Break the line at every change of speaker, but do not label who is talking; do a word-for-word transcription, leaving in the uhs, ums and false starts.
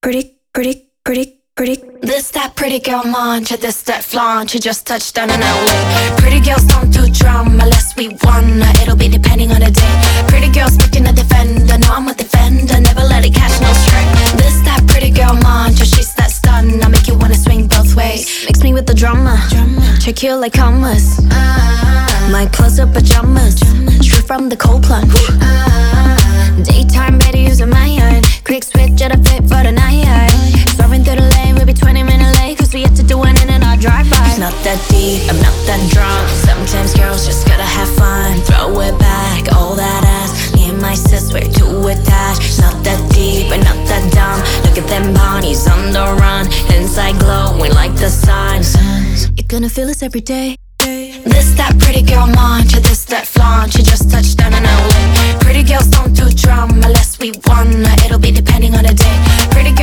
pretty, pretty, pretty, pretty. This that pretty girl mantra, this that flaunt. You just touched down in L A. Pretty girls don't do drama unless we wanna. It'll be depending on the day. Pretty girls picking a defender. No, I'm a defender, never let it catch no stray. This that pretty girl mantra, she's that stun. I make you wanna swing both ways. Mix me with the drama, check you like commas. My clothes are pajamas, straight from the cold plunge. Daytime better using my iron. Quick switch at a fit for the night. Swerving through the lane, we'll be twenty minutes late, cause we have to do it in and out drive-by. It's not that deep, I'm not that drunk. Sometimes girls just gotta have fun. Throw it back, all that ass. Me and my sis, we're too attached. It's not that deep, but not that dumb. Look at them bodies on the run. Inside glowing like the sun. You're gonna feel this every day. This that pretty girl mantra, this that flaunt. You just touched down in L A. Pretty girls don't do drama unless we wanna. It'll be depending on the day. Pretty